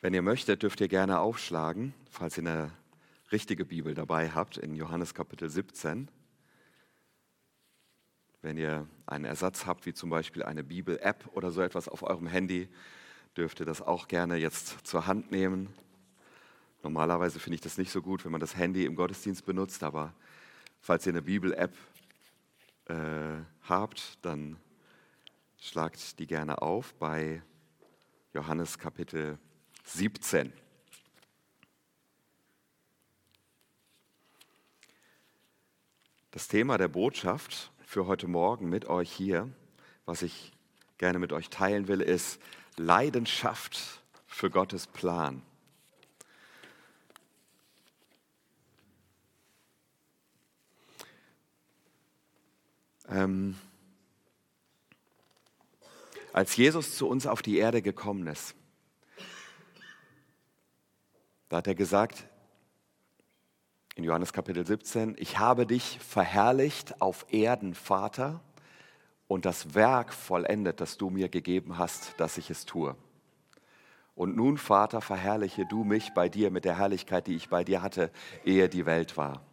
Wenn ihr möchtet, dürft ihr gerne aufschlagen, falls ihr eine richtige Bibel dabei habt, in Johannes Kapitel 17. Wenn ihr einen Ersatz habt, wie zum Beispiel eine Bibel-App oder so etwas auf eurem Handy, dürft ihr das auch gerne jetzt zur Hand nehmen. Normalerweise finde ich das nicht so gut, wenn man das Handy im Gottesdienst benutzt, aber falls ihr eine Bibel-App habt, dann schlagt die gerne auf bei Johannes Kapitel 17. Das Thema der Botschaft für heute Morgen mit euch hier, was ich gerne mit euch teilen will, ist Leidenschaft für Gottes Plan. Als Jesus zu uns auf die Erde gekommen ist, da hat er gesagt, in Johannes Kapitel 17, ich habe dich verherrlicht auf Erden, Vater, und das Werk vollendet, das du mir gegeben hast, dass ich es tue. Und nun, Vater, verherrliche du mich bei dir mit der Herrlichkeit, die ich bei dir hatte, ehe die Welt war.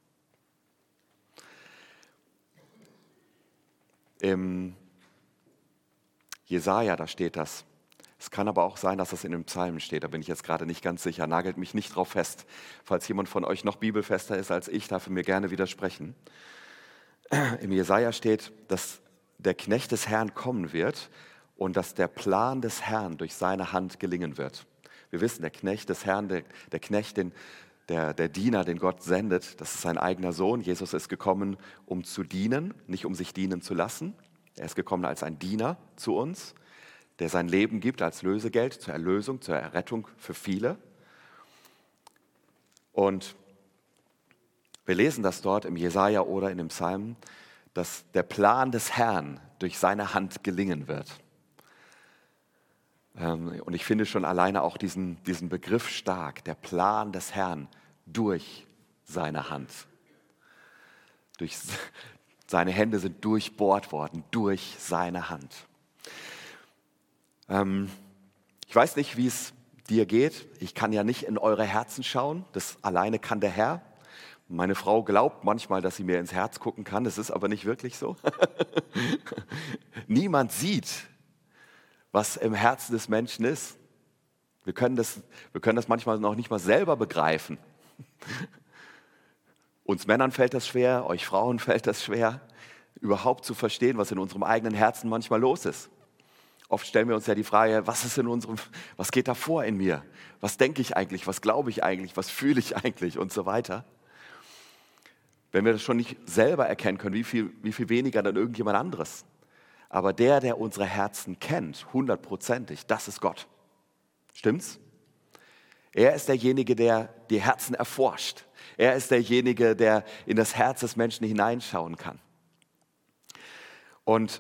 Im Jesaja, da steht das. Es kann aber auch sein, dass das in den Psalmen steht, da bin ich jetzt gerade nicht ganz sicher, nagelt mich nicht drauf fest. Falls jemand von euch noch bibelfester ist als ich, darf er mir gerne widersprechen. Im Jesaja steht, dass der Knecht des Herrn kommen wird und dass der Plan des Herrn durch seine Hand gelingen wird. Wir wissen, der Knecht des Herrn, der Knecht, der Diener, den Gott sendet, das ist sein eigener Sohn. Jesus ist gekommen, um zu dienen, nicht um sich dienen zu lassen. Er ist gekommen als ein Diener zu uns, der sein Leben gibt als Lösegeld zur Erlösung, zur Errettung für viele. Und wir lesen das dort im Jesaja oder in dem Psalm, dass der Plan des Herrn durch seine Hand gelingen wird. Und ich finde schon alleine auch diesen Begriff stark, der Plan des Herrn durch seine Hand. Seine Hände sind durchbohrt worden, durch seine Hand. Ich weiß nicht, wie es dir geht. Ich kann ja nicht in eure Herzen schauen. Das alleine kann der Herr. Meine Frau glaubt manchmal, dass sie mir ins Herz gucken kann. Das ist aber nicht wirklich so. Niemand sieht, was im Herzen des Menschen ist. Wir können das manchmal noch nicht mal selber begreifen. Uns Männern fällt das schwer, euch Frauen fällt das schwer, überhaupt zu verstehen, was in unserem eigenen Herzen manchmal los ist. Oft stellen wir uns ja die Frage, was geht da vor in mir? Was denke ich eigentlich? Was glaube ich eigentlich? Was fühle ich eigentlich? Und so weiter. Wenn wir das schon nicht selber erkennen können, wie viel weniger dann irgendjemand anderes. Aber der unsere Herzen kennt, 100%, das ist Gott. Stimmt's? Er ist derjenige, der die Herzen erforscht. Er ist derjenige, der in das Herz des Menschen hineinschauen kann. Und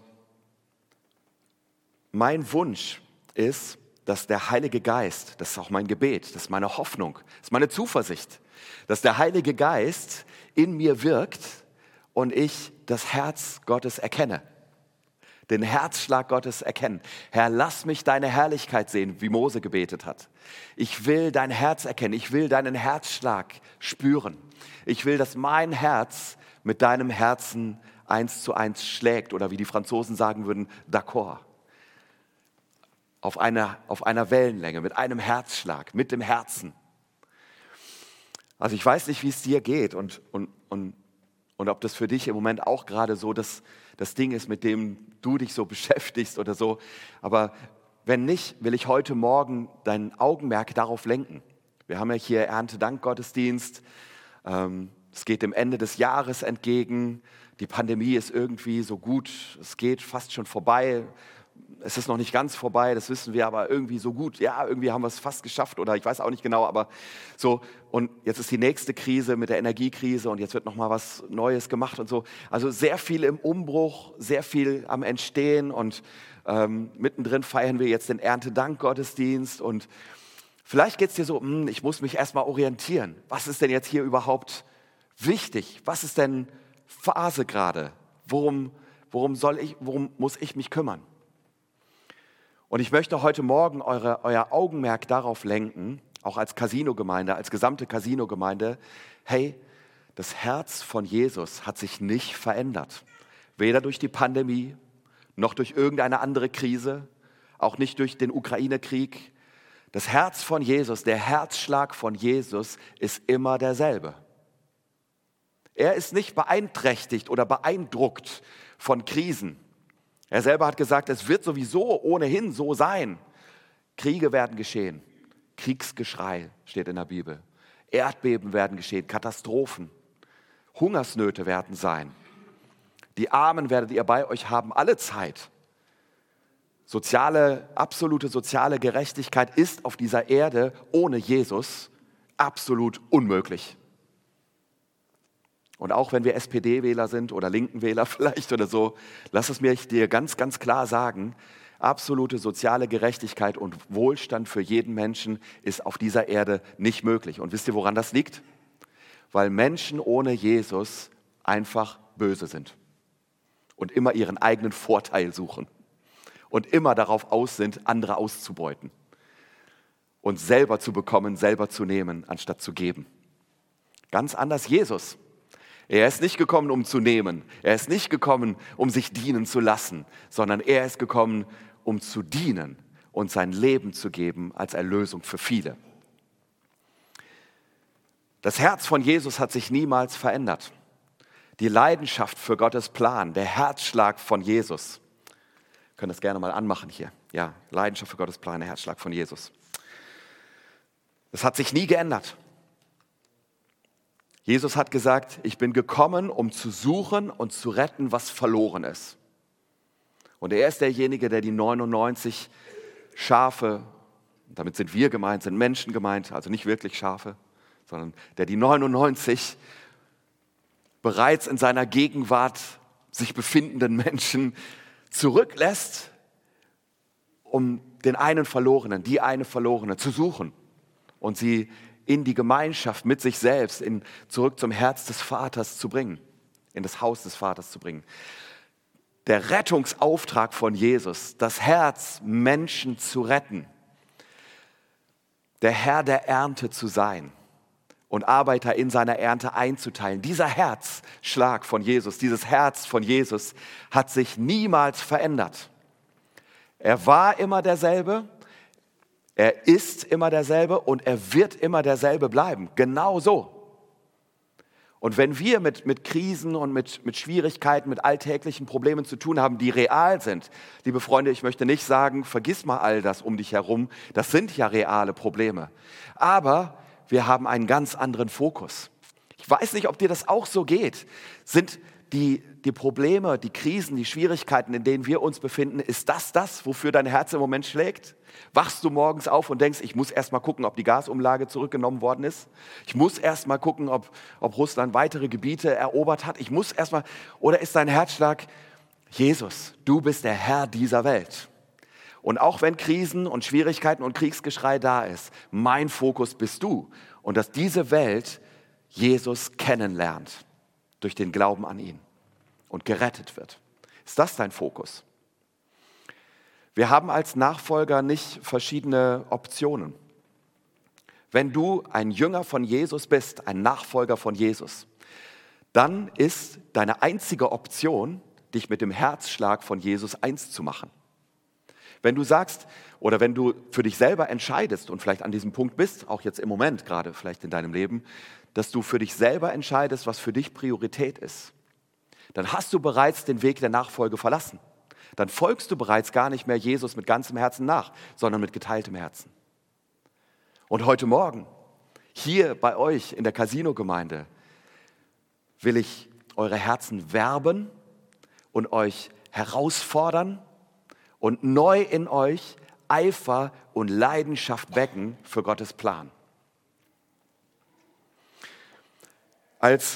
mein Wunsch ist, dass der Heilige Geist, das ist auch mein Gebet, das ist meine Hoffnung, das ist meine Zuversicht, dass der Heilige Geist in mir wirkt und ich das Herz Gottes erkenne, den Herzschlag Gottes erkennen. Herr, lass mich deine Herrlichkeit sehen, wie Mose gebetet hat. Ich will dein Herz erkennen, ich will deinen Herzschlag spüren. Ich will, dass mein Herz mit deinem Herzen 1:1 schlägt oder wie die Franzosen sagen würden, d'accord. Auf einer Wellenlänge, mit einem Herzschlag, mit dem Herzen. Also ich weiß nicht, wie es dir geht und ob das für dich im Moment auch gerade so das Ding ist, mit dem du dich so beschäftigst oder so. Aber wenn nicht, will ich heute Morgen dein Augenmerk darauf lenken. Wir haben ja hier Erntedank-Gottesdienst. Es geht dem Ende des Jahres entgegen. Die Pandemie ist irgendwie so gut, es geht fast schon vorbei. Es ist noch nicht ganz vorbei, das wissen wir, aber irgendwie so gut. Ja, irgendwie haben wir es fast geschafft oder ich weiß auch nicht genau, aber so. Und jetzt ist die nächste Krise mit der Energiekrise und jetzt wird nochmal was Neues gemacht und so. Also sehr viel im Umbruch, sehr viel am Entstehen und mittendrin feiern wir jetzt den Erntedank-Gottesdienst und vielleicht geht es dir so, ich muss mich erstmal orientieren. Was ist denn jetzt hier überhaupt wichtig? Was ist denn Phase gerade? Worum muss ich mich kümmern? Und ich möchte heute Morgen euer Augenmerk darauf lenken, auch als Casino-Gemeinde, als gesamte Casino-Gemeinde, hey, das Herz von Jesus hat sich nicht verändert. Weder durch die Pandemie, noch durch irgendeine andere Krise, auch nicht durch den Ukraine-Krieg. Das Herz von Jesus, der Herzschlag von Jesus ist immer derselbe. Er ist nicht beeinträchtigt oder beeindruckt von Krisen. Er selber hat gesagt, es wird sowieso ohnehin so sein. Kriege werden geschehen, Kriegsgeschrei steht in der Bibel. Erdbeben werden geschehen, Katastrophen, Hungersnöte werden sein. Die Armen werdet ihr bei euch haben, alle Zeit. Absolute soziale Gerechtigkeit ist auf dieser Erde ohne Jesus absolut unmöglich. Und auch wenn wir SPD-Wähler sind oder Linken-Wähler vielleicht oder so, lass es mir dir ganz, ganz klar sagen, absolute soziale Gerechtigkeit und Wohlstand für jeden Menschen ist auf dieser Erde nicht möglich. Und wisst ihr, woran das liegt? Weil Menschen ohne Jesus einfach böse sind und immer ihren eigenen Vorteil suchen und immer darauf aus sind, andere auszubeuten und selber zu bekommen, selber zu nehmen, anstatt zu geben. Ganz anders Jesus. Er ist nicht gekommen, um zu nehmen. Er ist nicht gekommen, um sich dienen zu lassen, sondern er ist gekommen, um zu dienen und sein Leben zu geben als Erlösung für viele. Das Herz von Jesus hat sich niemals verändert. Die Leidenschaft für Gottes Plan, der Herzschlag von Jesus. Wir können das gerne mal anmachen hier. Ja, Leidenschaft für Gottes Plan, der Herzschlag von Jesus. Das hat sich nie geändert. Jesus hat gesagt, ich bin gekommen, um zu suchen und zu retten, was verloren ist. Und er ist derjenige, der die 99 Schafe, damit sind wir gemeint, sind Menschen gemeint, also nicht wirklich Schafe, sondern der die 99 bereits in seiner Gegenwart sich befindenden Menschen zurücklässt, um den einen Verlorenen, die eine Verlorene zu suchen und sie in die Gemeinschaft mit sich selbst, zurück zum Herz des Vaters zu bringen, in das Haus des Vaters zu bringen. Der Rettungsauftrag von Jesus, das Herz, Menschen zu retten, der Herr der Ernte zu sein und Arbeiter in seiner Ernte einzuteilen. Dieser Herzschlag von Jesus, dieses Herz von Jesus hat sich niemals verändert. Er war immer derselbe, er ist immer derselbe und er wird immer derselbe bleiben. Genau so. Und wenn wir mit Krisen und mit Schwierigkeiten, mit alltäglichen Problemen zu tun haben, die real sind, liebe Freunde, ich möchte nicht sagen, vergiss mal all das um dich herum, das sind ja reale Probleme. Aber wir haben einen ganz anderen Fokus. Ich weiß nicht, ob dir das auch so geht. Sind die Probleme, die Krisen, die Schwierigkeiten, in denen wir uns befinden, ist das, wofür dein Herz im Moment schlägt? Wachst du morgens auf und denkst, ich muss erst mal gucken, ob die Gasumlage zurückgenommen worden ist? Ich muss erst mal gucken, ob Russland weitere Gebiete erobert hat? Oder ist dein Herzschlag, Jesus, du bist der Herr dieser Welt? Und auch wenn Krisen und Schwierigkeiten und Kriegsgeschrei da ist, mein Fokus bist du. Und dass diese Welt Jesus kennenlernt durch den Glauben an ihn und gerettet wird. Ist das dein Fokus? Wir haben als Nachfolger nicht verschiedene Optionen. Wenn du ein Jünger von Jesus bist, ein Nachfolger von Jesus, dann ist deine einzige Option, dich mit dem Herzschlag von Jesus eins zu machen. Wenn du sagst oder wenn du für dich selber entscheidest und vielleicht an diesem Punkt bist, auch jetzt im Moment gerade vielleicht in deinem Leben, dass du für dich selber entscheidest, was für dich Priorität ist, dann hast du bereits den Weg der Nachfolge verlassen. Dann folgst du bereits gar nicht mehr Jesus mit ganzem Herzen nach, sondern mit geteiltem Herzen. Und heute Morgen, hier bei euch in der Casino-Gemeinde, will ich eure Herzen werben und euch herausfordern und neu in euch Eifer und Leidenschaft wecken für Gottes Plan. Als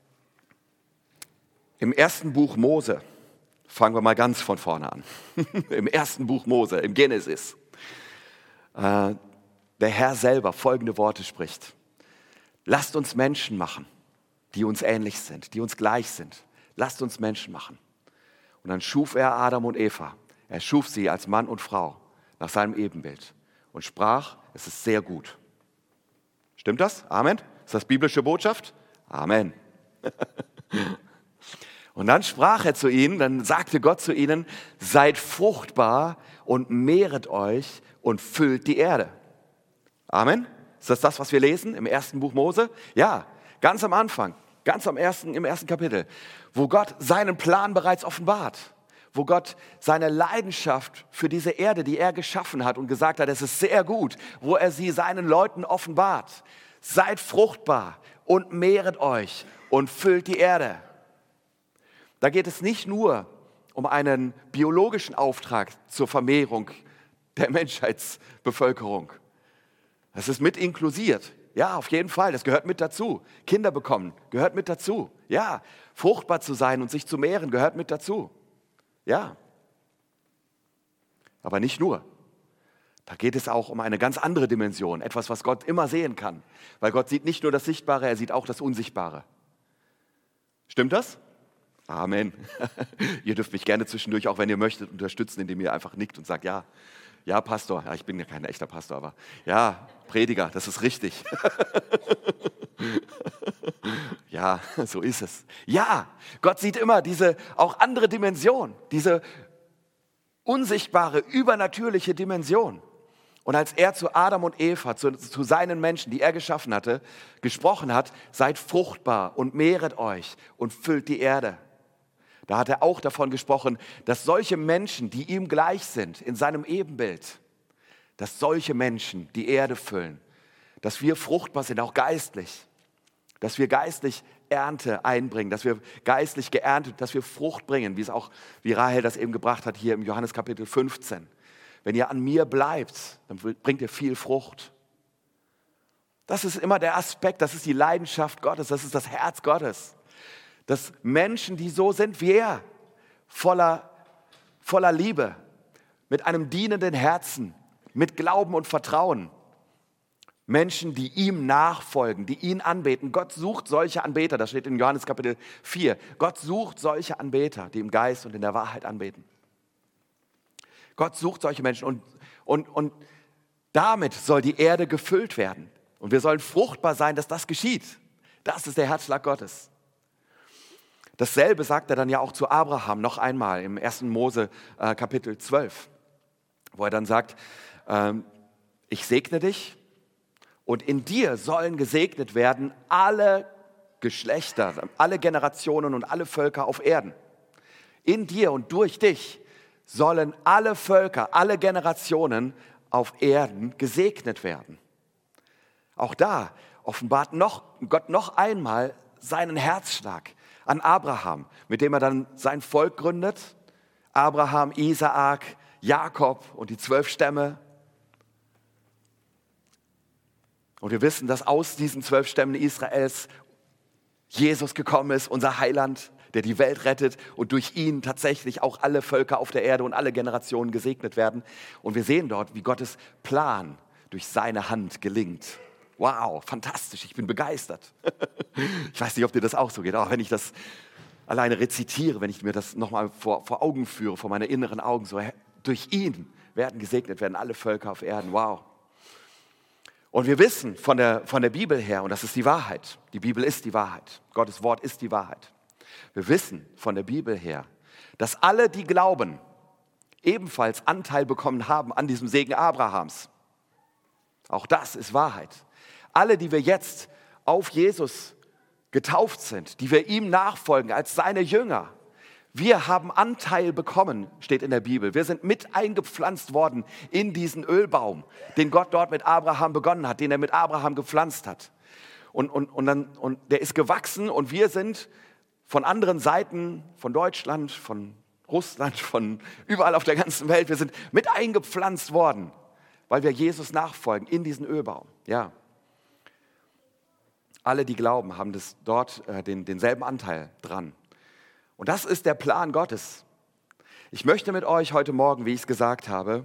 im ersten Buch Mose, fangen wir mal ganz von vorne an, im ersten Buch Mose, im Genesis, der Herr selber folgende Worte spricht: Lasst uns Menschen machen, die uns ähnlich sind, die uns gleich sind. Lasst uns Menschen machen. Und dann schuf er Adam und Eva. Er schuf sie als Mann und Frau. nach seinem Ebenbild und sprach, es ist sehr gut. Stimmt das? Amen? Ist das biblische Botschaft? Amen. Und dann sprach er zu ihnen, dann sagte Gott zu ihnen, seid fruchtbar und mehret euch und füllt die Erde. Amen. Ist das, was wir lesen im ersten Buch Mose? Ja, ganz am Anfang, im ersten Kapitel, wo Gott seinen Plan bereits offenbart, wo Gott seine Leidenschaft für diese Erde, die er geschaffen hat und gesagt hat, es ist sehr gut, wo er sie seinen Leuten offenbart. Seid fruchtbar und mehret euch und füllt die Erde. Da geht es nicht nur um einen biologischen Auftrag zur Vermehrung der Menschheitsbevölkerung. Das ist mit inkludiert. Ja, auf jeden Fall, das gehört mit dazu. Kinder bekommen, gehört mit dazu. Ja, fruchtbar zu sein und sich zu mehren, gehört mit dazu. Ja, aber nicht nur. Da geht es auch um eine ganz andere Dimension, etwas, was Gott immer sehen kann. Weil Gott sieht nicht nur das Sichtbare, er sieht auch das Unsichtbare. Stimmt das? Amen. Ihr dürft mich gerne zwischendurch, auch wenn ihr möchtet, unterstützen, indem ihr einfach nickt und sagt, ja, ja, Pastor. Ja, ich bin ja kein echter Pastor, aber ja, Prediger, das ist richtig. Ja, so ist es. Ja, Gott sieht immer diese auch andere Dimension, diese unsichtbare, übernatürliche Dimension. Und als er zu Adam und Eva, zu seinen Menschen, die er geschaffen hatte, gesprochen hat, seid fruchtbar und mehret euch und füllt die Erde. Da hat er auch davon gesprochen, dass solche Menschen, die ihm gleich sind, in seinem Ebenbild, dass solche Menschen die Erde füllen, dass wir fruchtbar sind, auch geistlich, dass wir geistlich Ernte einbringen, dass wir geistlich geerntet, dass wir Frucht bringen, wie Rahel das eben gebracht hat hier im Johannes Kapitel 15. Wenn ihr an mir bleibt, dann bringt ihr viel Frucht. Das ist immer der Aspekt, das ist die Leidenschaft Gottes, das ist das Herz Gottes. Dass Menschen, die so sind wie er, voller Liebe, mit einem dienenden Herzen, mit Glauben und Vertrauen, Menschen, die ihm nachfolgen, die ihn anbeten. Gott sucht solche Anbeter, das steht in Johannes Kapitel 4. Gott sucht solche Anbeter, die im Geist und in der Wahrheit anbeten. Gott sucht solche Menschen und damit soll die Erde gefüllt werden. Und wir sollen fruchtbar sein, dass das geschieht. Das ist der Herzschlag Gottes. Dasselbe sagt er dann ja auch zu Abraham noch einmal im 1. Mose Kapitel 12, wo er dann sagt, ich segne dich und in dir sollen gesegnet werden alle Geschlechter, alle Generationen und alle Völker auf Erden. In dir und durch dich sollen alle Völker, alle Generationen auf Erden gesegnet werden. Auch da offenbart Gott noch einmal seinen Herzschlag an Abraham, mit dem er dann sein Volk gründet. Abraham, Isaak, Jakob und die 12 Stämme. Und wir wissen, dass aus diesen 12 Stämmen Israels Jesus gekommen ist, unser Heiland, der die Welt rettet und durch ihn tatsächlich auch alle Völker auf der Erde und alle Generationen gesegnet werden. Und wir sehen dort, wie Gottes Plan durch seine Hand gelingt. Wow, fantastisch, ich bin begeistert. Ich weiß nicht, ob dir das auch so geht, auch wenn ich das alleine rezitiere, wenn ich mir das nochmal vor Augen führe, vor meine inneren Augen, so durch ihn werden gesegnet werden alle Völker auf Erden. Wow. Und wir wissen von der Bibel her, und das ist die Wahrheit, die Bibel ist die Wahrheit, Gottes Wort ist die Wahrheit. Wir wissen von der Bibel her, dass alle, die glauben, ebenfalls Anteil bekommen haben an diesem Segen Abrahams. Auch das ist Wahrheit. Alle, die wir jetzt auf Jesus getauft sind, die wir ihm nachfolgen als seine Jünger, wir haben Anteil bekommen, steht in der Bibel. Wir sind mit eingepflanzt worden in diesen Ölbaum, den Gott dort mit Abraham begonnen hat, den er mit Abraham gepflanzt hat. Und der ist gewachsen und wir sind von anderen Seiten, von Deutschland, von Russland, von überall auf der ganzen Welt, wir sind mit eingepflanzt worden, weil wir Jesus nachfolgen in diesen Ölbaum. Ja. Alle, die glauben, haben dort denselben Anteil dran. Und das ist der Plan Gottes. Ich möchte mit euch heute Morgen, wie ich es gesagt habe,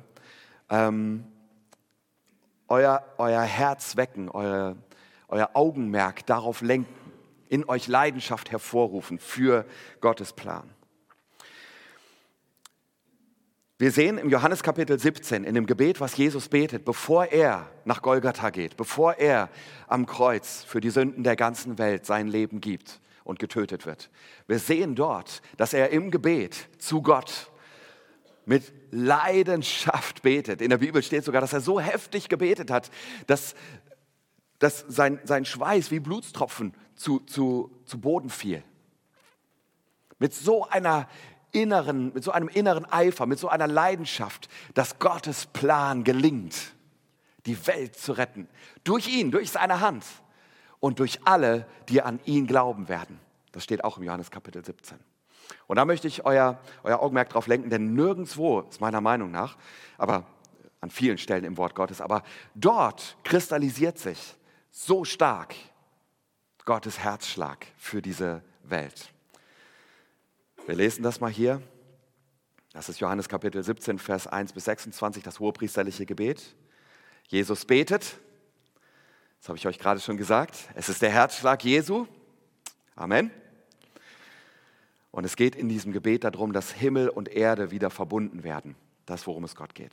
euer Herz wecken, euer Augenmerk darauf lenken, in euch Leidenschaft hervorrufen für Gottes Plan. Wir sehen im Johannes Kapitel 17, in dem Gebet, was Jesus betet, bevor er nach Golgatha geht, bevor er am Kreuz für die Sünden der ganzen Welt sein Leben gibt und getötet wird. Wir sehen dort, dass er im Gebet zu Gott mit Leidenschaft betet. In der Bibel steht sogar, dass er so heftig gebetet hat, dass sein Schweiß wie Blutstropfen zu Boden fiel. Mit so einem inneren Eifer, mit so einer Leidenschaft, dass Gottes Plan gelingt, die Welt zu retten. Durch ihn, durch seine Hand und durch alle, die an ihn glauben werden. Das steht auch im Johannes Kapitel 17. Und da möchte ich euer Augenmerk drauf lenken, denn nirgendwo, ist meiner Meinung nach, aber an vielen Stellen im Wort Gottes, aber dort kristallisiert sich so stark Gottes Herzschlag für diese Welt. Wir lesen das mal hier. Das ist Johannes Kapitel 17, Vers 1 bis 26, das hohepriesterliche Gebet. Jesus betet. Das habe ich euch gerade schon gesagt. Es ist der Herzschlag Jesu. Amen. Und es geht in diesem Gebet darum, dass Himmel und Erde wieder verbunden werden. Das, worum es Gott geht.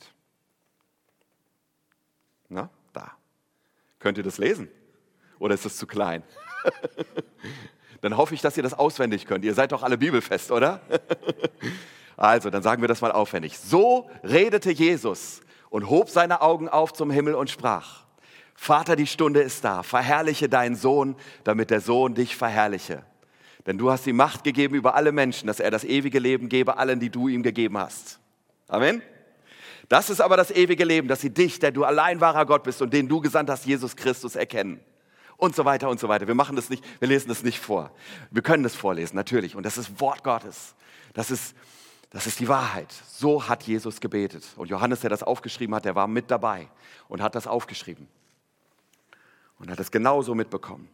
Na, da. Könnt ihr das lesen? Oder ist es zu klein? Dann hoffe ich, dass ihr das auswendig könnt. Ihr seid doch alle bibelfest, oder? Also, dann sagen wir das mal aufwendig. So redete Jesus und hob seine Augen auf zum Himmel und sprach: Vater, die Stunde ist da. Verherrliche deinen Sohn, damit der Sohn dich verherrliche. Denn du hast die Macht gegeben über alle Menschen, dass er das ewige Leben gebe allen, die du ihm gegeben hast. Amen. Das ist aber das ewige Leben, dass sie dich, der du allein wahrer Gott bist und den du gesandt hast, Jesus Christus, erkennen. Und so weiter und so weiter. Wir machen das nicht, wir lesen das nicht vor. Wir können das vorlesen, natürlich. Und das ist Wort Gottes. Das ist die Wahrheit. So hat Jesus gebetet. Und Johannes, der das aufgeschrieben hat, der war mit dabei und hat das aufgeschrieben. Und hat es genauso mitbekommen.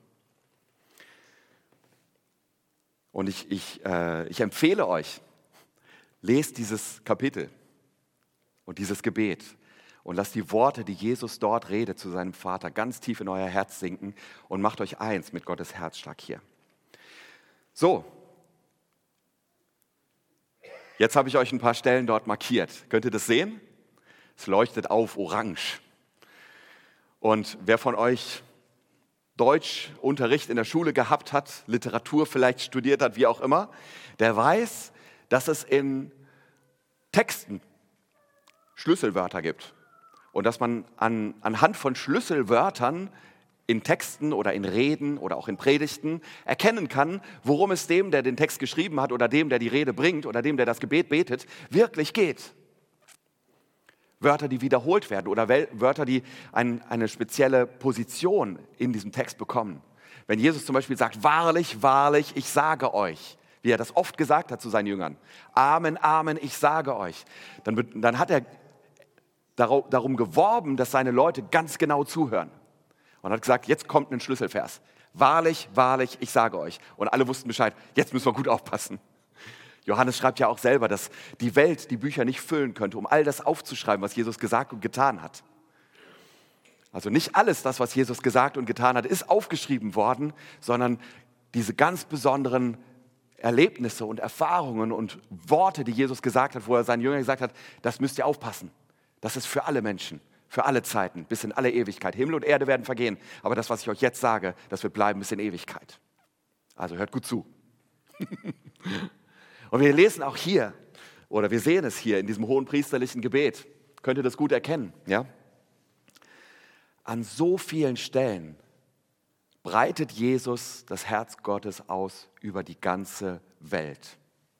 Und ich empfehle euch, lest dieses Kapitel und dieses Gebet. Und lasst die Worte, die Jesus dort redet zu seinem Vater, ganz tief in euer Herz sinken und macht euch eins mit Gottes Herzschlag hier. So, jetzt habe ich euch ein paar Stellen dort markiert. Könnt ihr das sehen? Es leuchtet auf orange. Und wer von euch Deutschunterricht in der Schule gehabt hat, Literatur vielleicht studiert hat, wie auch immer, der weiß, dass es in Texten Schlüsselwörter gibt. Und dass man anhand von Schlüsselwörtern in Texten oder in Reden oder auch in Predigten erkennen kann, worum es dem, der den Text geschrieben hat oder dem, der die Rede bringt oder dem, der das Gebet betet, wirklich geht. Wörter, die wiederholt werden oder Wörter, die eine spezielle Position in diesem Text bekommen. Wenn Jesus zum Beispiel sagt, wahrlich, wahrlich, ich sage euch, wie er das oft gesagt hat zu seinen Jüngern, Amen, Amen, ich sage euch, dann hat er darum geworben, dass seine Leute ganz genau zuhören. Und hat gesagt, jetzt kommt ein Schlüsselvers. Wahrlich, wahrlich, ich sage euch. Und alle wussten Bescheid, jetzt müssen wir gut aufpassen. Johannes schreibt ja auch selber, dass die Welt die Bücher nicht füllen könnte, um all das aufzuschreiben, was Jesus gesagt und getan hat. Also nicht alles das, was Jesus gesagt und getan hat, ist aufgeschrieben worden, sondern diese ganz besonderen Erlebnisse und Erfahrungen und Worte, die Jesus gesagt hat, wo er seinen Jüngern gesagt hat, das müsst ihr aufpassen. Das ist für alle Menschen, für alle Zeiten, bis in alle Ewigkeit. Himmel und Erde werden vergehen, aber das, was ich euch jetzt sage, das wird bleiben bis in Ewigkeit. Also hört gut zu. Und wir lesen auch hier, oder wir sehen es hier in diesem hohenpriesterlichen Gebet, könnt ihr das gut erkennen, ja? An so vielen Stellen breitet Jesus das Herz Gottes aus über die ganze Welt.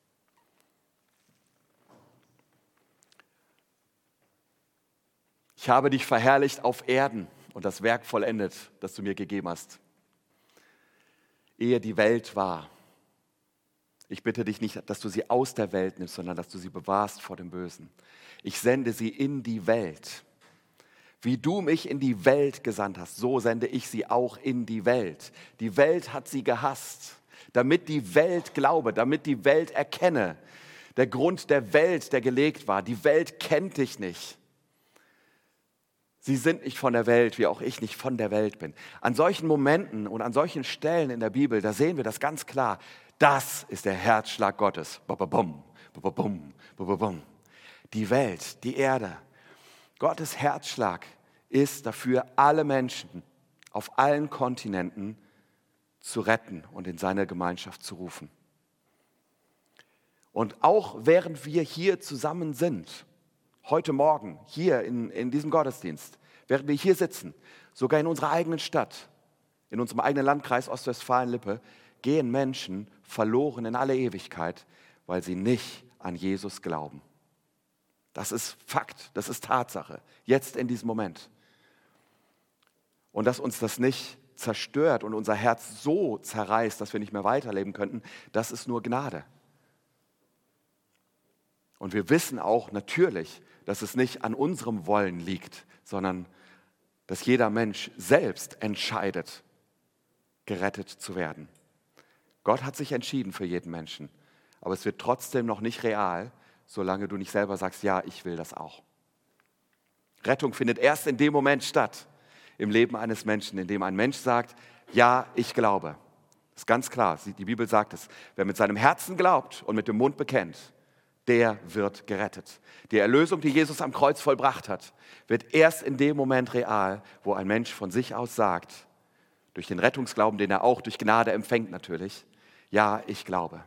Ich habe dich verherrlicht auf Erden und das Werk vollendet, das du mir gegeben hast. Ehe die Welt war. Ich bitte dich nicht, dass du sie aus der Welt nimmst, sondern dass du sie bewahrst vor dem Bösen. Ich sende sie in die Welt. Wie du mich in die Welt gesandt hast, so sende ich sie auch in die Welt. Die Welt hat sie gehasst, damit die Welt glaube, damit die Welt erkenne. Der Grund der Welt, der gelegt war, die Welt kennt dich nicht. Sie sind nicht von der Welt, wie auch ich nicht von der Welt bin. An solchen Momenten und an solchen Stellen in der Bibel, da sehen wir das ganz klar. Das ist der Herzschlag Gottes. die Welt, die Erde. Gottes Herzschlag ist dafür, alle Menschen auf allen Kontinenten zu retten und in seine Gemeinschaft zu rufen. Und auch während wir hier zusammen sind, heute Morgen, hier in diesem Gottesdienst, während wir hier sitzen, sogar in unserer eigenen Stadt, in unserem eigenen Landkreis Ostwestfalen-Lippe, gehen Menschen verloren in alle Ewigkeit, weil sie nicht an Jesus glauben. Das ist Fakt, das ist Tatsache, jetzt in diesem Moment. Und dass uns das nicht zerstört und unser Herz so zerreißt, dass wir nicht mehr weiterleben könnten, das ist nur Gnade. Und wir wissen auch natürlich, dass es nicht an unserem Wollen liegt, sondern dass jeder Mensch selbst entscheidet, gerettet zu werden. Gott hat sich entschieden für jeden Menschen, aber es wird trotzdem noch nicht real, solange du nicht selber sagst, ja, ich will das auch. Rettung findet erst in dem Moment statt, im Leben eines Menschen, in dem ein Mensch sagt, ja, ich glaube. Das ist ganz klar, die Bibel sagt es. Wer mit seinem Herzen glaubt und mit dem Mund bekennt, der wird gerettet. Die Erlösung, die Jesus am Kreuz vollbracht hat, wird erst in dem Moment real, wo ein Mensch von sich aus sagt, durch den Rettungsglauben, den er auch durch Gnade empfängt natürlich, ja, ich glaube.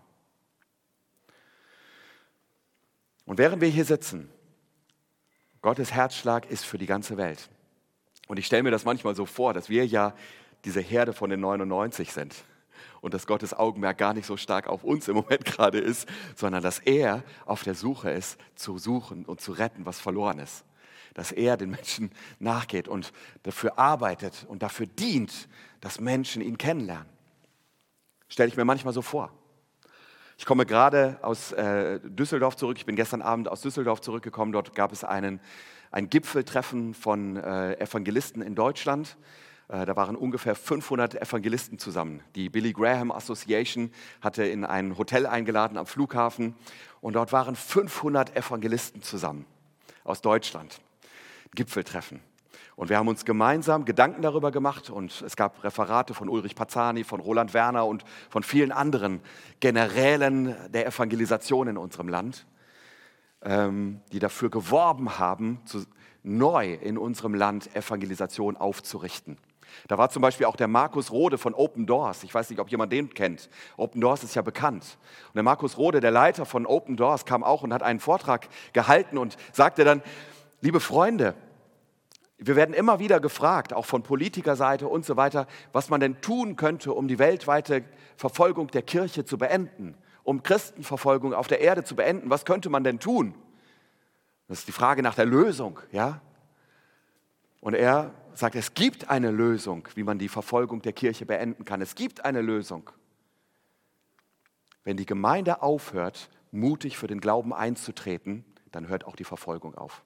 Und während wir hier sitzen, Gottes Herzschlag ist für die ganze Welt. Und ich stelle mir das manchmal so vor, dass wir ja diese Herde von den 99 sind und dass Gottes Augenmerk gar nicht so stark auf uns im Moment gerade ist, sondern dass er auf der Suche ist, zu suchen und zu retten, was verloren ist. Dass er den Menschen nachgeht und dafür arbeitet und dafür dient, dass Menschen ihn kennenlernen. Stelle ich mir manchmal so vor. Ich komme gerade aus Düsseldorf zurück. Ich bin gestern Abend aus Düsseldorf zurückgekommen. Dort gab es ein Gipfeltreffen von Evangelisten in Deutschland. Da waren ungefähr 500 Evangelisten zusammen. Die Billy Graham Association hatte in ein Hotel eingeladen am Flughafen. Und dort waren 500 Evangelisten zusammen aus Deutschland. Gipfeltreffen. Und wir haben uns gemeinsam Gedanken darüber gemacht und es gab Referate von Ulrich Pazzani, von Roland Werner und von vielen anderen Generälen der Evangelisation in unserem Land, die dafür geworben haben, neu in unserem Land Evangelisation aufzurichten. Da war zum Beispiel auch der Markus Rode von Open Doors. Ich weiß nicht, ob jemand den kennt. Open Doors ist ja bekannt. Und der Markus Rode, der Leiter von Open Doors, kam auch und hat einen Vortrag gehalten und sagte dann, liebe Freunde, wir werden immer wieder gefragt, auch von Politikerseite und so weiter, was man denn tun könnte, um die weltweite Verfolgung der Kirche zu beenden, um Christenverfolgung auf der Erde zu beenden. Was könnte man denn tun? Das ist die Frage nach der Lösung, ja? Und er sagt, es gibt eine Lösung, wie man die Verfolgung der Kirche beenden kann. Es gibt eine Lösung. Wenn die Gemeinde aufhört, mutig für den Glauben einzutreten, dann hört auch die Verfolgung auf.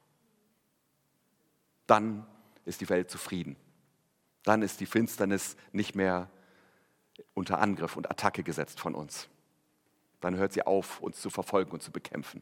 Dann ist die Welt zufrieden. Dann ist die Finsternis nicht mehr unter Angriff und Attacke gesetzt von uns. Dann hört sie auf, uns zu verfolgen und zu bekämpfen.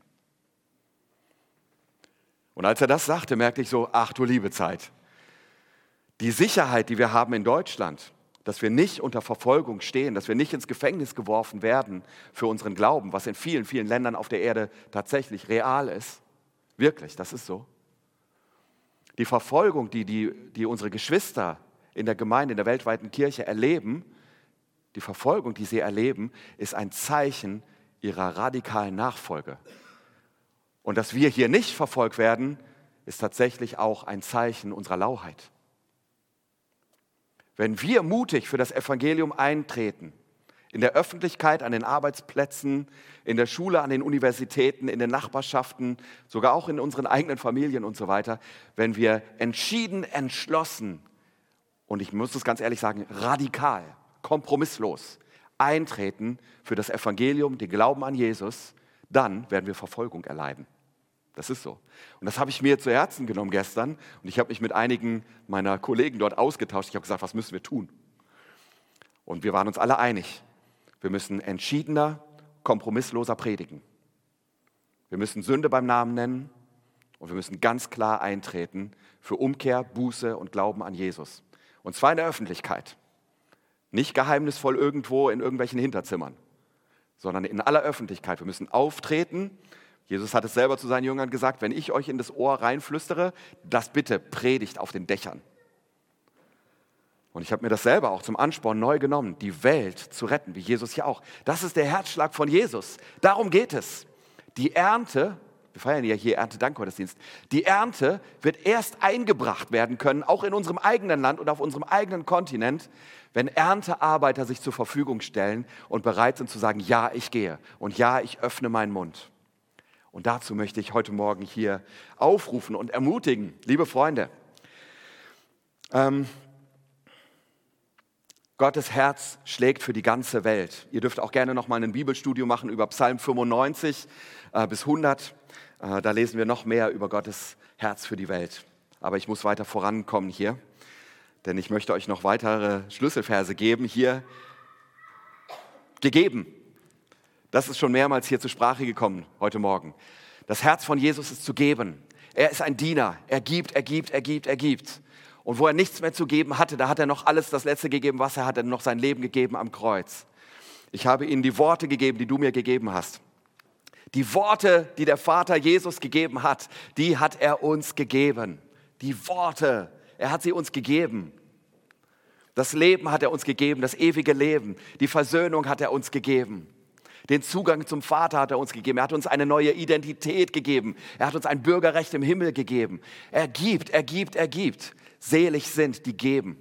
Und als er das sagte, merkte ich so, ach du liebe Zeit. Die Sicherheit, die wir haben in Deutschland, dass wir nicht unter Verfolgung stehen, dass wir nicht ins Gefängnis geworfen werden für unseren Glauben, was in vielen, vielen Ländern auf der Erde tatsächlich real ist. Wirklich, das ist so. Die Verfolgung, die unsere Geschwister in der Gemeinde, in der weltweiten Kirche erleben, die Verfolgung, die sie erleben, ist ein Zeichen ihrer radikalen Nachfolge. Und dass wir hier nicht verfolgt werden, ist tatsächlich auch ein Zeichen unserer Lauheit. Wenn wir mutig für das Evangelium eintreten, in der Öffentlichkeit, an den Arbeitsplätzen, in der Schule, an den Universitäten, in den Nachbarschaften, sogar auch in unseren eigenen Familien und so weiter, wenn wir entschieden, entschlossen und ich muss es ganz ehrlich sagen, radikal, kompromisslos eintreten für das Evangelium, den Glauben an Jesus, dann werden wir Verfolgung erleiden. Das ist so. Und das habe ich mir zu Herzen genommen gestern und ich habe mich mit einigen meiner Kollegen dort ausgetauscht. Ich habe gesagt, was müssen wir tun? Und wir waren uns alle einig. Wir müssen entschiedener, kompromissloser predigen. Wir müssen Sünde beim Namen nennen und wir müssen ganz klar eintreten für Umkehr, Buße und Glauben an Jesus. Und zwar in der Öffentlichkeit. Nicht geheimnisvoll irgendwo in irgendwelchen Hinterzimmern, sondern in aller Öffentlichkeit. Wir müssen auftreten Jesus hat es selber zu seinen Jüngern gesagt, wenn ich euch in das Ohr reinflüstere, das bitte predigt auf den Dächern. Und ich habe mir das selber auch zum Ansporn neu genommen, die Welt zu retten, wie Jesus hier auch. Das ist der Herzschlag von Jesus. Darum geht es. Die Ernte, wir feiern ja hier Erntedankgottesdienst, die Ernte wird erst eingebracht werden können, auch in unserem eigenen Land und auf unserem eigenen Kontinent, wenn Erntearbeiter sich zur Verfügung stellen und bereit sind zu sagen, ja, ich gehe und ja, ich öffne meinen Mund. Und dazu möchte ich heute Morgen hier aufrufen und ermutigen, liebe Freunde. Gottes Herz schlägt für die ganze Welt. Ihr dürft auch gerne noch mal ein Bibelstudium machen über Psalm 95 bis 100. Da lesen wir noch mehr über Gottes Herz für die Welt. Aber ich muss weiter vorankommen hier, denn ich möchte euch noch weitere Schlüsselverse geben. Hier gegeben. Das ist schon mehrmals hier zur Sprache gekommen heute Morgen. Das Herz von Jesus ist zu geben. Er ist ein Diener. Er gibt, er gibt, er gibt, er gibt. Und wo er nichts mehr zu geben hatte, da hat er noch alles das Letzte gegeben, was er hatte, noch sein Leben gegeben am Kreuz. Ich habe ihnen die Worte gegeben, die du mir gegeben hast. Die Worte, die der Vater Jesus gegeben hat, die hat er uns gegeben. Die Worte, er hat sie uns gegeben. Das Leben hat er uns gegeben, das ewige Leben. Die Versöhnung hat er uns gegeben. Den Zugang zum Vater hat er uns gegeben. Er hat uns eine neue Identität gegeben. Er hat uns ein Bürgerrecht im Himmel gegeben. Er gibt, er gibt, er gibt. Selig sind, die geben,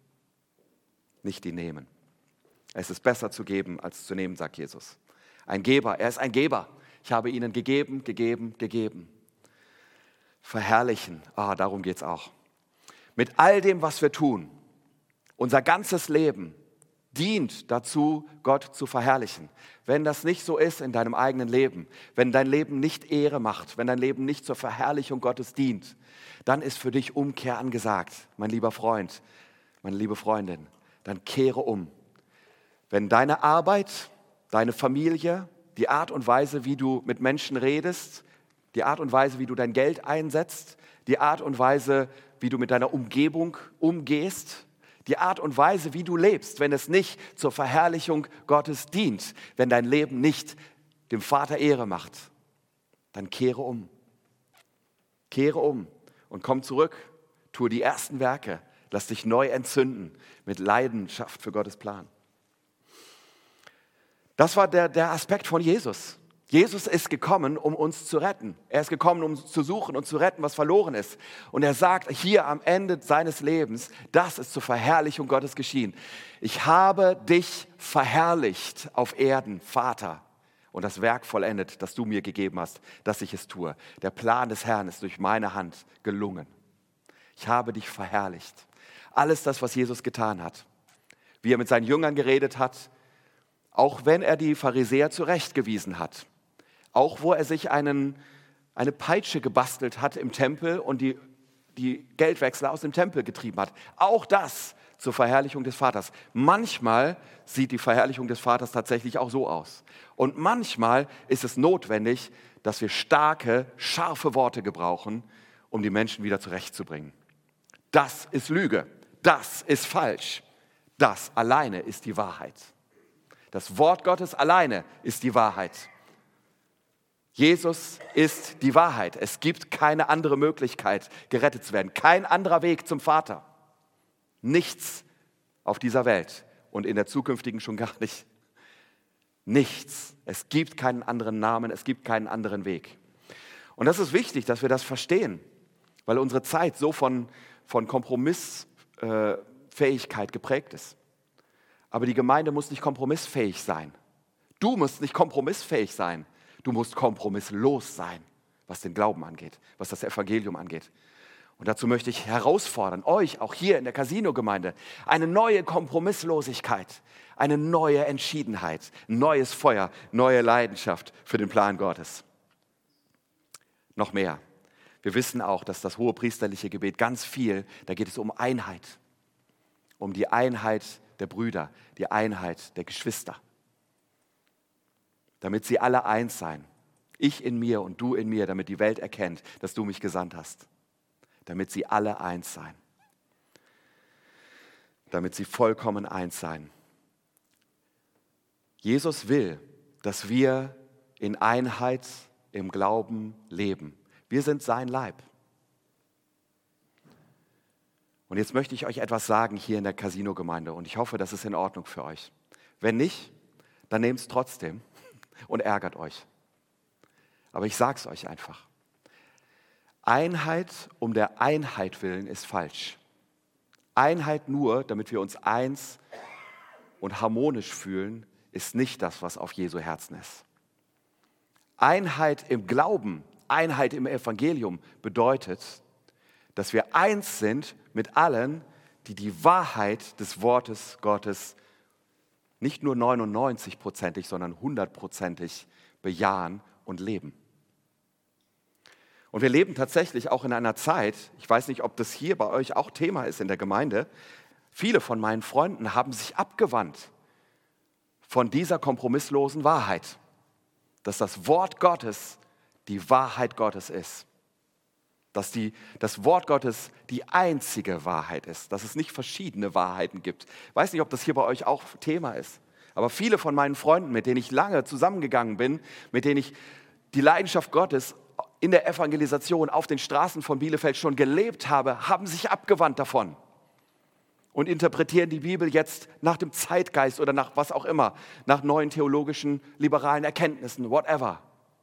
nicht die nehmen. Es ist besser zu geben, als zu nehmen, sagt Jesus. Ein Geber, er ist ein Geber. Ich habe ihnen gegeben, gegeben, gegeben. Verherrlichen, darum geht es auch. Mit all dem, was wir tun, unser ganzes Leben dient dazu, Gott zu verherrlichen. Wenn das nicht so ist in deinem eigenen Leben, wenn dein Leben nicht Ehre macht, wenn dein Leben nicht zur Verherrlichung Gottes dient, dann ist für dich Umkehr angesagt, mein lieber Freund, meine liebe Freundin. Dann kehre um. Wenn deine Arbeit, deine Familie, die Art und Weise, wie du mit Menschen redest, die Art und Weise, wie du dein Geld einsetzt, die Art und Weise, wie du mit deiner Umgebung umgehst, die Art und Weise, wie du lebst, wenn es nicht zur Verherrlichung Gottes dient, wenn dein Leben nicht dem Vater Ehre macht, dann kehre um. Kehre um und komm zurück, tue die ersten Werke, lass dich neu entzünden mit Leidenschaft für Gottes Plan. Das war der Aspekt von Jesus. Jesus ist gekommen, um uns zu retten. Er ist gekommen, um zu suchen und zu retten, was verloren ist. Und er sagt hier am Ende seines Lebens, das ist zur Verherrlichung Gottes geschehen. Ich habe dich verherrlicht auf Erden, Vater, und das Werk vollendet, das du mir gegeben hast, dass ich es tue. Der Plan des Herrn ist durch meine Hand gelungen. Ich habe dich verherrlicht. Alles das, was Jesus getan hat, wie er mit seinen Jüngern geredet hat, auch wenn er die Pharisäer zurechtgewiesen hat, auch wo er sich eine Peitsche gebastelt hat im Tempel und die Geldwechsler aus dem Tempel getrieben hat. Auch das zur Verherrlichung des Vaters. Manchmal sieht die Verherrlichung des Vaters tatsächlich auch so aus. Und manchmal ist es notwendig, dass wir starke, scharfe Worte gebrauchen, um die Menschen wieder zurechtzubringen. Das ist Lüge. Das ist falsch. Das alleine ist die Wahrheit. Das Wort Gottes alleine ist die Wahrheit. Jesus ist die Wahrheit. Es gibt keine andere Möglichkeit, gerettet zu werden. Kein anderer Weg zum Vater. Nichts auf dieser Welt und in der zukünftigen schon gar nicht. Nichts. Es gibt keinen anderen Namen, es gibt keinen anderen Weg. Und das ist wichtig, dass wir das verstehen, weil unsere Zeit so von Kompromissfähigkeit geprägt ist. Aber die Gemeinde muss nicht kompromissfähig sein. Du musst nicht kompromissfähig sein. Du musst kompromisslos sein, was den Glauben angeht, was das Evangelium angeht. Und dazu möchte ich herausfordern, euch auch hier in der Casino-Gemeinde, eine neue Kompromisslosigkeit, eine neue Entschiedenheit, neues Feuer, neue Leidenschaft für den Plan Gottes. Noch mehr. Wir wissen auch, dass das hohepriesterliche Gebet ganz viel, da geht es um Einheit, um die Einheit der Brüder, die Einheit der Geschwister. Damit sie alle eins seien. Ich in mir und du in mir, damit die Welt erkennt, dass du mich gesandt hast. Damit sie alle eins seien. Damit sie vollkommen eins seien. Jesus will, dass wir in Einheit, im Glauben leben. Wir sind sein Leib. Und jetzt möchte ich euch etwas sagen hier in der Casino-Gemeinde und ich hoffe, das ist in Ordnung für euch. Wenn nicht, dann nehmt es trotzdem und ärgert euch. Aber ich sage es euch einfach. Einheit um der Einheit willen ist falsch. Einheit nur, damit wir uns eins und harmonisch fühlen, ist nicht das, was auf Jesu Herzen ist. Einheit im Glauben, Einheit im Evangelium bedeutet, dass wir eins sind mit allen, die die Wahrheit des Wortes Gottes nicht nur 99%, sondern 100% bejahen und leben. Und wir leben tatsächlich auch in einer Zeit, ich weiß nicht, ob das hier bei euch auch Thema ist in der Gemeinde, viele von meinen Freunden haben sich abgewandt von dieser kompromisslosen Wahrheit, dass das Wort Gottes die Wahrheit Gottes ist. Dass das Wort Gottes die einzige Wahrheit ist, dass es nicht verschiedene Wahrheiten gibt. Ich weiß nicht, ob das hier bei euch auch Thema ist, aber viele von meinen Freunden, mit denen ich lange zusammengegangen bin, mit denen ich die Leidenschaft Gottes in der Evangelisation auf den Straßen von Bielefeld schon gelebt habe, haben sich abgewandt davon und interpretieren die Bibel jetzt nach dem Zeitgeist oder nach was auch immer, nach neuen theologischen, liberalen Erkenntnissen, whatever.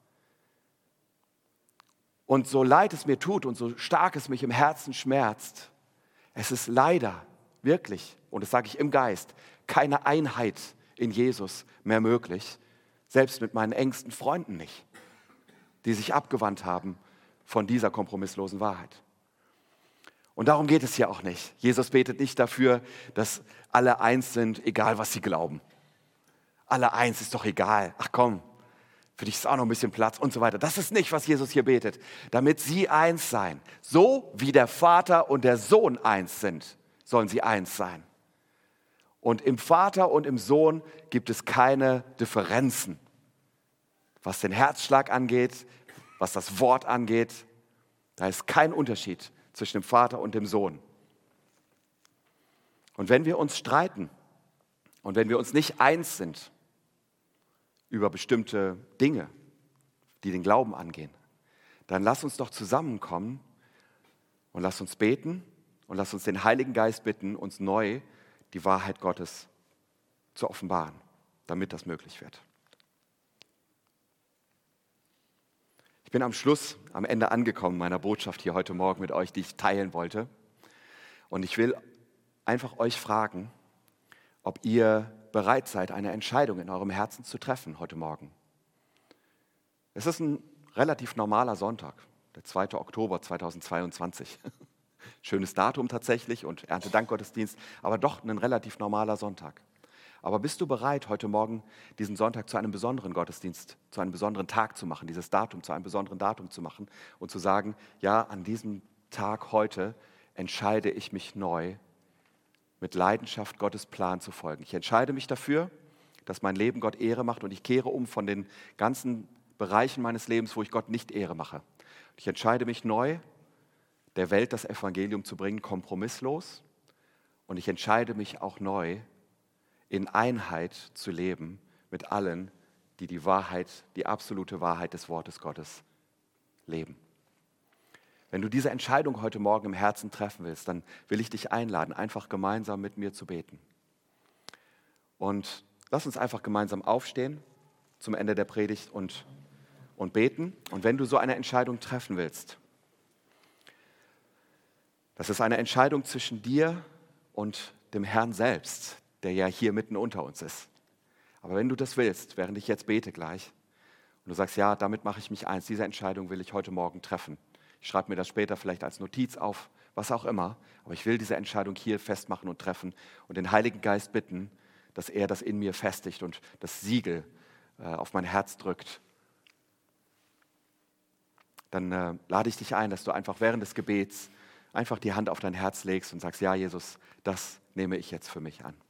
Und so leid es mir tut und so stark es mich im Herzen schmerzt, es ist leider wirklich, und das sage ich im Geist, keine Einheit in Jesus mehr möglich, selbst mit meinen engsten Freunden nicht, die sich abgewandt haben von dieser kompromisslosen Wahrheit. Und darum geht es hier auch nicht. Jesus betet nicht dafür, dass alle eins sind, egal was sie glauben. Alle eins ist doch egal. Ach komm, für dich ist auch noch ein bisschen Platz und so weiter. Das ist nicht, was Jesus hier betet. Damit sie eins sein. So wie der Vater und der Sohn eins sind, sollen sie eins sein. Und im Vater und im Sohn gibt es keine Differenzen. Was den Herzschlag angeht, was das Wort angeht, da ist kein Unterschied zwischen dem Vater und dem Sohn. Und wenn wir uns streiten und wenn wir uns nicht eins sind über bestimmte Dinge, die den Glauben angehen, dann lass uns doch zusammenkommen und lass uns beten und lass uns den Heiligen Geist bitten, uns neu die Wahrheit Gottes zu offenbaren, damit das möglich wird. Ich bin am Ende angekommen meiner Botschaft hier heute Morgen mit euch, die ich teilen wollte. Und ich will einfach euch fragen, ob ihr bereit seid, eine Entscheidung in eurem Herzen zu treffen heute Morgen. Es ist ein relativ normaler Sonntag, der 2. Oktober 2022. Schönes Datum tatsächlich und Erntedankgottesdienst, aber doch ein relativ normaler Sonntag. Aber bist du bereit, heute Morgen diesen Sonntag zu einem besonderen Gottesdienst, zu einem besonderen Tag zu machen, dieses Datum zu einem besonderen Datum zu machen und zu sagen, ja, an diesem Tag heute entscheide ich mich neu, mit Leidenschaft Gottes Plan zu folgen. Ich entscheide mich dafür, dass mein Leben Gott Ehre macht und ich kehre um von den ganzen Bereichen meines Lebens, wo ich Gott nicht Ehre mache. Ich entscheide mich neu, der Welt das Evangelium zu bringen, kompromisslos. Und ich entscheide mich auch neu, in Einheit zu leben mit allen, die die Wahrheit, die absolute Wahrheit des Wortes Gottes leben. Wenn du diese Entscheidung heute Morgen im Herzen treffen willst, dann will ich dich einladen, einfach gemeinsam mit mir zu beten. Und lass uns einfach gemeinsam aufstehen zum Ende der Predigt und beten. Und wenn du so eine Entscheidung treffen willst, das ist eine Entscheidung zwischen dir und dem Herrn selbst, der ja hier mitten unter uns ist. Aber wenn du das willst, während ich jetzt bete gleich, und du sagst, ja, damit mache ich mich eins, diese Entscheidung will ich heute Morgen treffen. Ich schreibe mir das später vielleicht als Notiz auf, was auch immer, aber ich will diese Entscheidung hier festmachen und treffen und den Heiligen Geist bitten, dass er das in mir festigt und das Siegel auf mein Herz drückt. Dann lade ich dich ein, dass du einfach während des Gebets einfach die Hand auf dein Herz legst und sagst, ja, Jesus, das nehme ich jetzt für mich an.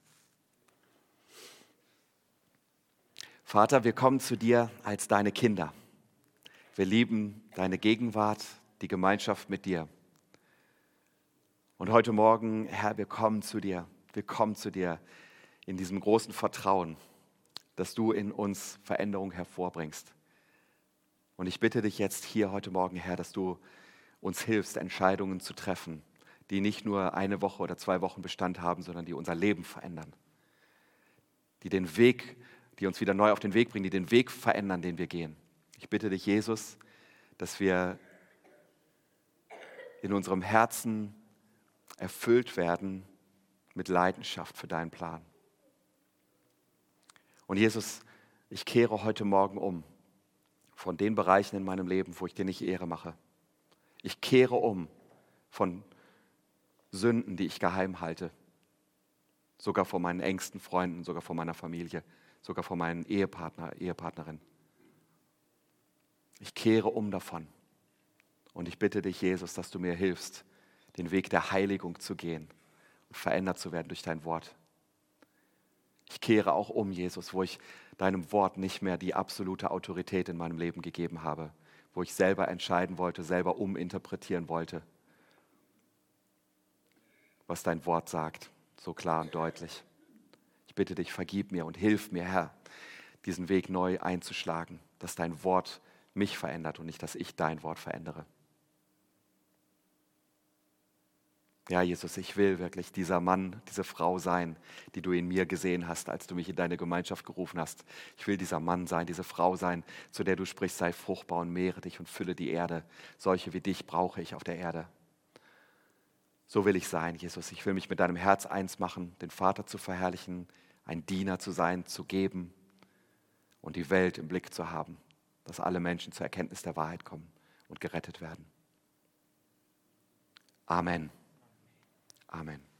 Vater, wir kommen zu dir als deine Kinder. Wir lieben deine Gegenwart, die Gemeinschaft mit dir. Und heute Morgen, Herr, wir kommen zu dir in diesem großen Vertrauen, dass du in uns Veränderung hervorbringst. Und ich bitte dich jetzt hier heute Morgen, Herr, dass du uns hilfst, Entscheidungen zu treffen, die nicht nur eine Woche oder 2 Wochen Bestand haben, sondern die unser Leben verändern. Die uns wieder neu auf den Weg bringen, die den Weg verändern, den wir gehen. Ich bitte dich, Jesus, dass wir in unserem Herzen erfüllt werden mit Leidenschaft für deinen Plan. Und Jesus, ich kehre heute Morgen um von den Bereichen in meinem Leben, wo ich dir nicht Ehre mache. Ich kehre um von Sünden, die ich geheim halte. Sogar vor meinen engsten Freunden, sogar vor meiner Familie, sogar vor meinen Ehepartnerin. Ich kehre um davon. Und ich bitte dich, Jesus, dass du mir hilfst, den Weg der Heiligung zu gehen und verändert zu werden durch dein Wort. Ich kehre auch um, Jesus, wo ich deinem Wort nicht mehr die absolute Autorität in meinem Leben gegeben habe, wo ich selber entscheiden wollte, selber uminterpretieren wollte, was dein Wort sagt, so klar und deutlich. Ich bitte dich, vergib mir und hilf mir, Herr, diesen Weg neu einzuschlagen, dass dein Wort mich verändert und nicht, dass ich dein Wort verändere. Ja, Jesus, ich will wirklich dieser Mann, diese Frau sein, die du in mir gesehen hast, als du mich in deine Gemeinschaft gerufen hast. Ich will dieser Mann sein, diese Frau sein, zu der du sprichst, sei fruchtbar und mehre dich und fülle die Erde. Solche wie dich brauche ich auf der Erde. So will ich sein, Jesus. Ich will mich mit deinem Herz eins machen, den Vater zu verherrlichen, ein Diener zu sein, zu geben und die Welt im Blick zu haben, dass alle Menschen zur Erkenntnis der Wahrheit kommen und gerettet werden. Amen. Amen.